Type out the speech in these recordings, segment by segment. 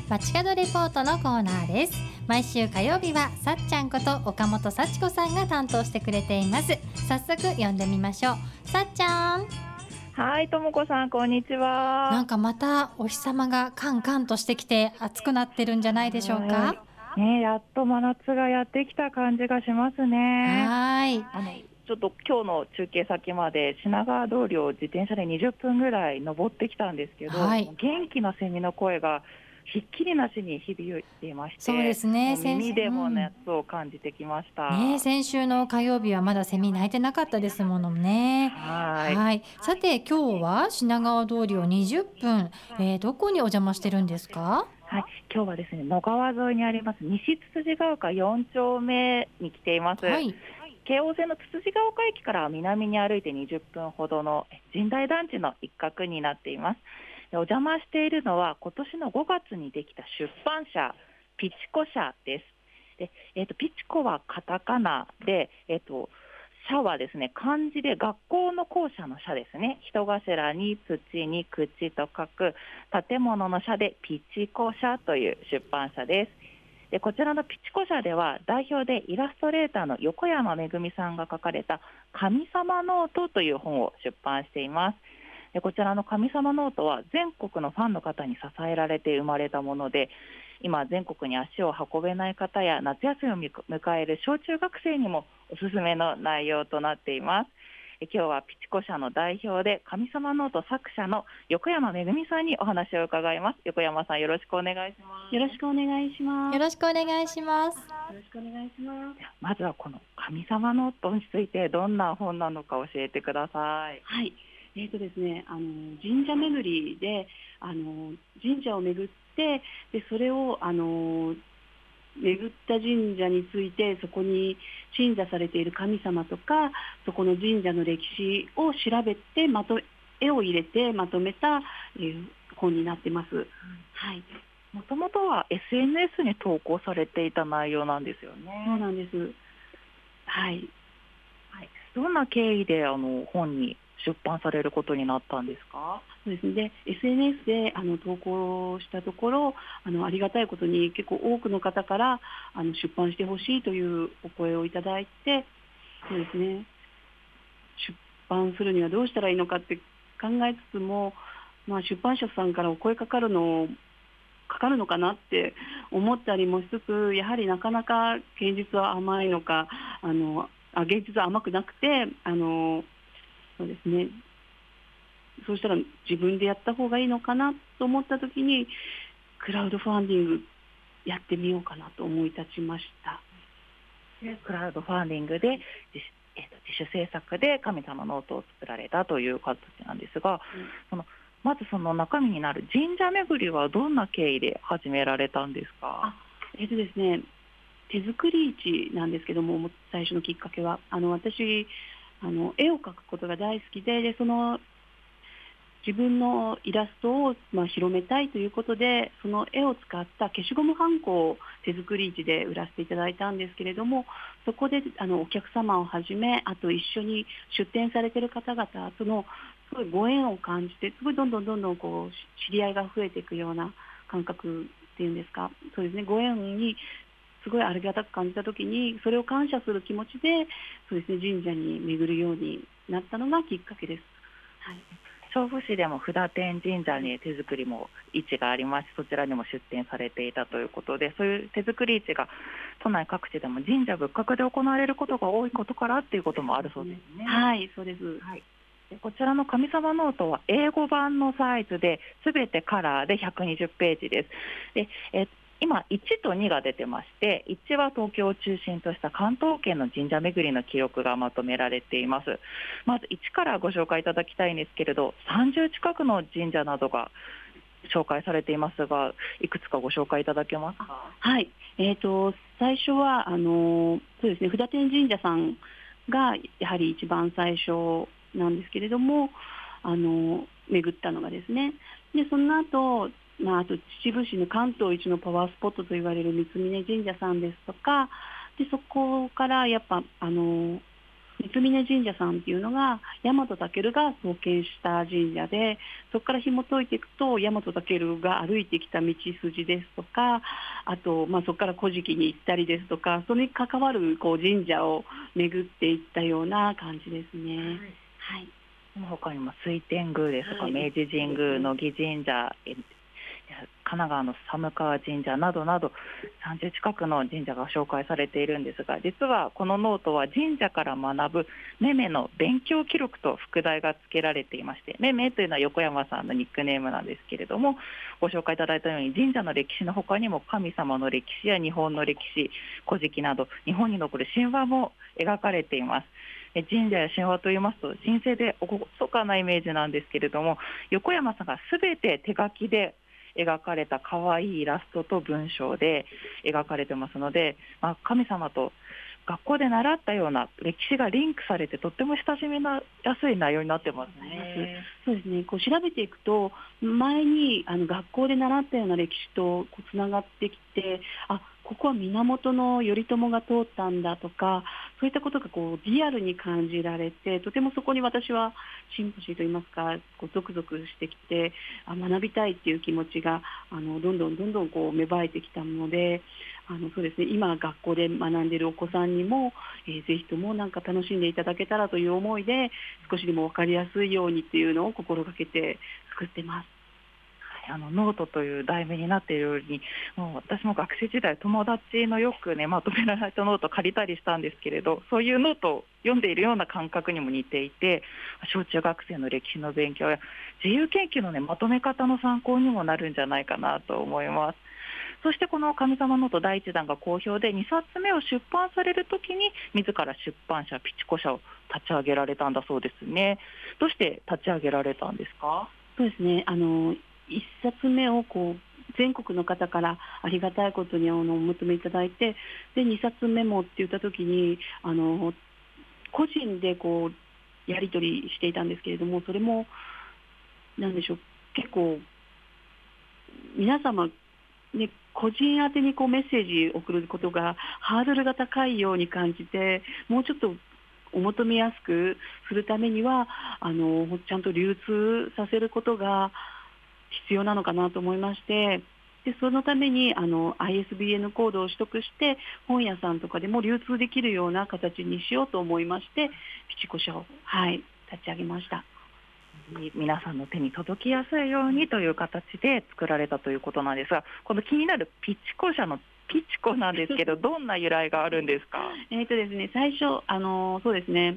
街角レポートのコーナーです。毎週火曜日はさっちゃんこと岡本幸子さんが担当してくれています。早速呼んでみましょう。さっちゃん。 はい、ともこさん、こんにちは。 なんかまたお日様がカンカンとしてきて暑くなってるんじゃないでしょうか。 ね、やっと真夏がやってきた感じがしますね。 はい。 ちょっと今日の中継先まで品川通りを自転車で20分ぐらい登ってきたんですけど、 はい、 元気なセミの声がひっきりなしに響いていまして、 そうですね、 もう耳でも夏を感じてきました。 先週の火曜日はまだセミ鳴いてなかったですものね。はい。さて今日は品川通りを20分、どこにお邪魔してるんですか？ はい、今日はですね、野川沿いにあります西つつじが丘4丁目に来ています。 はい。 京王線のつつじが丘駅から南に歩いて20分ほどの神代団地の一角になっています。お邪魔しているのは今年の5月にできた出版社ピチコ社です。ピチコはカタカナで、社はですね、漢字で学校の校舎の社ですね。人頭に土に口と書く建物の社でピチコ社という出版社です。でこちらのピチコ社では代表でイラストレーターの横山めぐみさんが書かれた神様ノートという本を出版しています。でこちらの神様ノートは全国のファンの方に支えられて生まれたもので、今全国に足を運べない方や夏休みを迎える小中学生にもおすすめの内容となっています。今日はピチコ社の代表で神様ノート作者の横山めぐみさんにお話を伺います。横山さん、よろしくお願いします。 よろしくお願いします。 よろしくお願いします。 よろしくお願いします。 まずはこの神様ノートについてどんな本なのか教えてください。 はい。ですね、神社巡りで神社を巡ってでそれを巡った神社についてそこに鎮座されている神様とかそこの神社の歴史を調べて絵を入れてまとめた、本になってます。はい。 もともとは SNS に投稿されていた内容なんですよね。 そうなんです。はい。 はい、どんな経緯で本に出版されることになったんですか？ そうですね。で SNS で投稿したところありがたいことに結構多くの方から出版してほしいというお声をいただいて、そうですね、出版するにはどうしたらいいのかって考えつつも、出版社さんからお声かかるのかなって思ったりもしつつ、やはりなかなか現実は甘いのか現実は甘くなくてそうですね、そうしたら自分でやった方がいいのかなと思ったときにクラウドファンディングやってみようかなと思い立ちました。 クラウドファンディングで自主制作で神様ノートを作られたという形なんですが、まずその中身になる神社巡りはどんな経緯で始められたんですか？ ですね、手作り市なんですけども、最初のきっかけは私絵を描くことが大好きで、その自分のイラストを広めたいということで、その絵を使った消しゴムはんこを手作り市で売らせていただいたんですけれども、そこでお客様をはじめ、あと一緒に出店されている方々とのすごいご縁を感じて、すごいどんどんこう知り合いが増えていくような感覚っていうんですか、そうですね、ご縁にすごいありがたく感じたときに、それを感謝する気持ちで、そうですね、神社に巡るようになったのがきっかけです。はい。 調布市でも布田天神社に手作りも市がありまして、そちらにも出店されていたということで、そういう手作り市が都内各地でも神社仏閣で行われることが多いことからっていうこともあるそうですね。 はい、そうです。 はい。でこちらの神様ノートは英語版のサイズで全てカラーで120ページです。で今1と2が出てまして、1は東京を中心とした関東圏の神社巡りの記録がまとめられています。まず1からご紹介いただきたいんですけれど、30近くの神社などが紹介されていますが、いくつかご紹介いただけますか？ はい。最初はそうですね、布田天神社さんがやはり一番最初なんですけれども、巡ったのがですね、でその後あと秩父市の関東一のパワースポットと言われる三峯神社さんですとかで、そこからやっぱ三峯神社さんっていうのが大和武が創建した神社で、そこから紐解いていくと大和武が歩いてきた道筋ですとか、あと、そこから古事記に行ったりですとか、それに関わる神社を巡っていったような感じですね。はい。 その他にも水天宮ですとか、 はい、 明治神宮、乃木神社、神奈川の寒川神社などなど30近くの神社が紹介されているんですが、実はこのノートは神社から学ぶめめの勉強記録と副題が付けられていまして、めめというのは横山さんのニックネームなんですけれども、ご紹介いただいたように神社の歴史の他にも神様の歴史や日本の歴史、古事記など日本に残る神話も描かれています。神社や神話といいますと神聖で厳かなイメージなんですけれども、横山さんがすべて手書きで描かれた可愛いイラストと文章で描かれてますので、神様と学校で習ったような歴史がリンクされて、とっても親しみやすい内容になってますね。 そうですね。調べていくと、前に学校で習ったような歴史とつながってきて、ここは源頼朝が通ったんだとか、そういったことがリアルに感じられて、とてもそこに私はシンパシーといいますか、ゾクゾクしてきて、学びたいっていう気持ちがどんどん芽生えてきたので、そうですね、今学校で学んでいるお子さんにも、ぜひとも楽しんでいただけたらという思いで、少しでも分かりやすいようにっていうのを心がけて作ってます。 ノートという題名になっているように、もう私も学生時代友達のよくまとめられたノートを借りたりしたんですけれど、そういうノートを読んでいるような感覚にも似ていて、小中学生の歴史の勉強や自由研究のまとめ方の参考にもなるんじゃないかなと思います。そしてこの神様ノート第1弾が好評で、2冊目を出版されるときに自ら出版社ピチコ社を立ち上げられたんだそうですね。どうして立ち上げられたんですか？ そうですね、1冊目を全国の方からありがたいことにお求めいただいて、で2冊目もって言ったときに個人でやり取りしていたんですけれども、それもなんでしょう、結構皆様ね、個人宛てにメッセージを送ることがハードルが高いように感じて、もうちょっとお求めやすくするためにはちゃんと流通させることが必要なのかなと思いまして、でそのためにISBN コードを取得して本屋さんとかでも流通できるような形にしようと思いまして、ピチコ社を、立ち上げました。 皆さんの手に届きやすいようにという形で作られたということなんですが、この気になるピチコ社のピチコなんですけど、どんな由来があるんですか？ ですね、最初そうですね、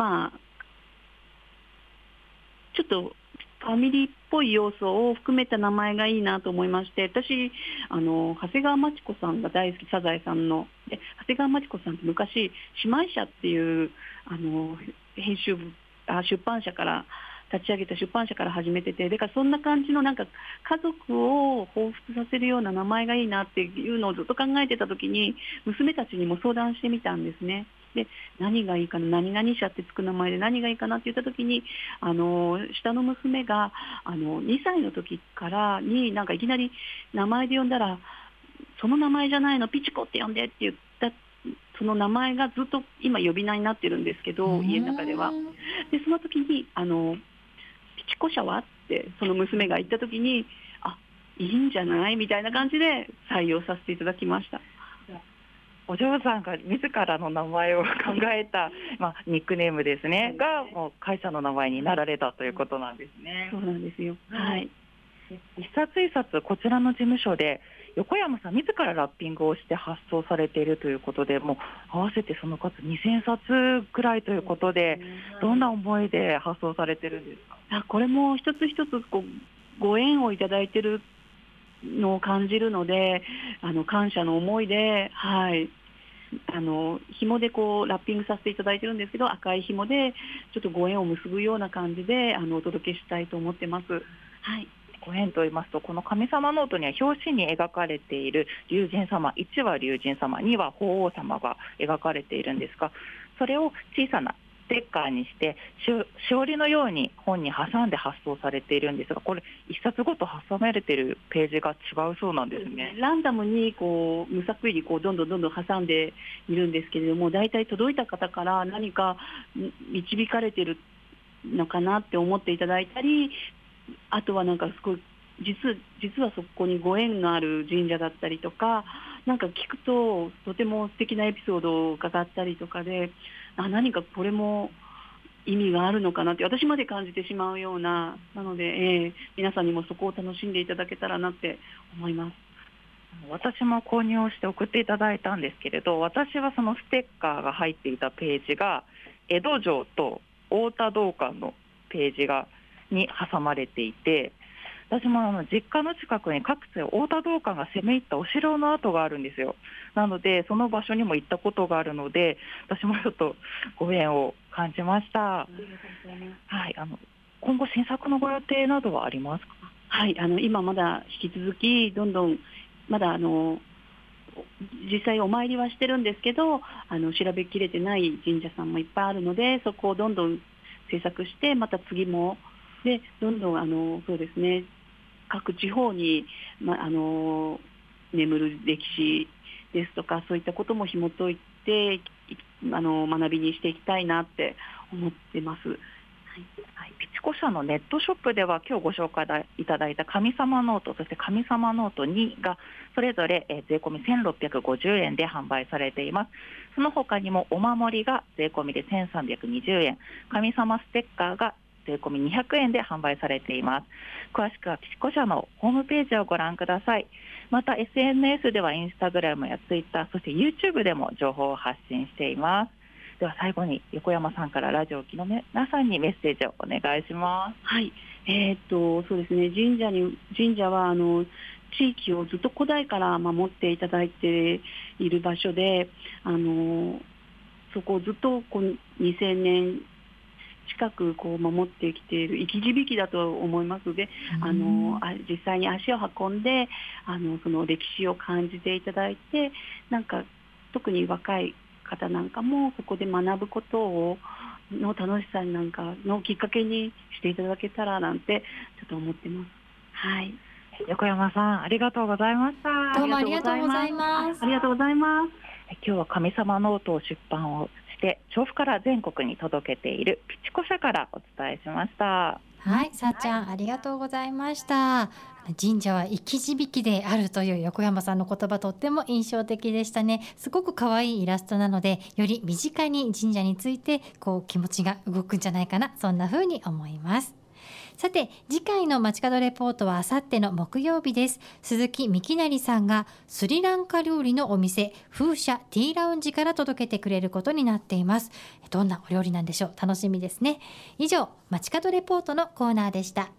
ちょっとファミリーっぽい要素を含めた名前がいいなと思いまして、私長谷川町子さんが大好き、サザエさんので長谷川町子さんって昔姉妹社っていう編集部出版社から立ち上げた出版社から始めてて、だからそんな感じの家族を彷彿させるような名前がいいなっていうのをずっと考えてた時に、娘たちにも相談してみたんですね。で何がいいかな、何々社ってつく名前で何がいいかなって言った時に、下の娘が2歳の時からにいきなり名前で呼んだら、その名前じゃないの、ピチコって呼んでって言った、その名前がずっと今呼び名になってるんですけど、家の中では。でその時にピチコ社はってその娘が言った時に、いいんじゃないみたいな感じで採用させていただきました。 お嬢さんが自らの名前を考えた、ニックネームですねがもう会社の名前になられたということなんですね。 そうなんですよ。はい。 一冊一冊こちらの事務所で横山さん自らラッピングをして発送されているということで、もう合わせてその数2000冊くらいということで、どんな思いで発送されてるんですか？ これも一つ一つご縁をいただいているのを感じるので、感謝の思いで、紐でラッピングさせていただいてるんですけど、赤い紐でちょっとご縁を結ぶような感じでお届けしたいと思ってます。 ご縁と言いますと、この神様ノートには表紙に描かれている龍神様、1は龍神様、2は法皇様が描かれているんですが、それを小さなステッカーにしてしおりのように本に挟んで発送されているんですが、これ1冊ごと発挟まれているページが違うそうなんですね。 ランダムに無作為にどんどん挟んでいるんですけれども、大体届いた方から何か導かれているのかなって思っていただいたり、あとはなんかすごい実はそこにご縁がある神社だったりとか、なんか聞くととても素敵なエピソードを伺ったりとかで、何かこれも意味があるのかなって私まで感じてしまうようなので、皆さんにもそこを楽しんでいただけたらなって思います。 私も購入をして送っていただいたんですけれど、私はそのステッカーが入っていたページが江戸城と太田道館のページに挟まれていて、私も実家の近くにかつて太田道館が攻め入ったお城の跡があるんですよ。なのでその場所にも行ったことがあるので、私もちょっとご縁を感じました。はい、今後新作のご予定などはありますか？ はい、今まだ引き続きどんどんまだ実際お参りはしてるんですけど、調べきれてない神社さんもいっぱいあるので、そこをどんどん制作して、また次もでどんどんそうですね、各地方に、眠る歴史ですとか、そういったことも紐解いて学びにしていきたいなって思ってます。 ピチコ社のネットショップでは今日ご紹介いただいた神様ノート、そして神様ノート2がそれぞれ税込み1650円で販売されています。その他にもお守りが税込みで1320円、神様ステッカーが税込み200円で販売されています。詳しくはピチコ社のホームページをご覧ください。また SNS ではインスタグラムやツイッター、そして YouTube でも情報を発信しています。では最後に横山さんからラジオを聴きの皆さんにメッセージをお願いします。 はい、そうですね、神社は地域をずっと古代から守っていただいている場所で、そこをずっと2000年近く守ってきている生き字引だと思いますので、実際に足を運んでその歴史を感じていただいて、なんか特に若い方なんかもそこで学ぶことの楽しさなんかのきっかけにしていただけたらなんてちょっと思ってます。はい、 横山さんありがとうございました。 どうもありがとうございます。 ありがとうございます。 今日は神様ノートを出版をして調布から全国に届けているピチコ社からお伝えしました。 はい、さっちゃんありがとうございました。神社は生き字引であるという横山さんの言葉、とっても印象的でしたね。すごく可愛いイラストなので、より身近に神社について気持ちが動くんじゃないかな、そんな風に思います。さて次回の街角レポートはあさっての木曜日です。鈴木幹成さんがスリランカ料理のお店風車ティーラウンジから届けてくれることになっています。どんなお料理なんでしょう、楽しみですね。以上街角レポートのコーナーでした。